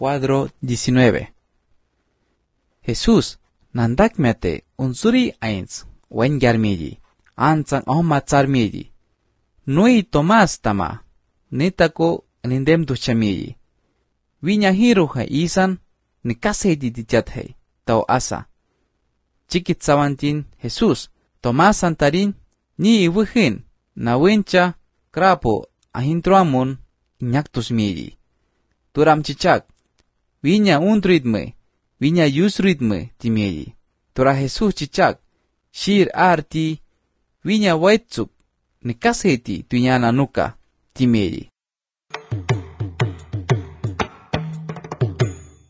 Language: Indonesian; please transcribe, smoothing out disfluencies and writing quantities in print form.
4:19. Jesús nandakmete unsuri ains wengarmiji, ansang ohmatsarmiji. Nui Tomás tama, netako nindem duchamiji. Viña hiruja isan, ni kasedi dijathe, tau asa. Chikit sawantin Jesús, Tomás antarin, ni iwuhin, na wincha, krapo, ahintruamun, inyaktus miji. Turam chichak, viña undritme, viña yusritme timiji. Tura Jesús chichak, shir arti, viña waitsuk, ni kaseti tuñana nuka timiji.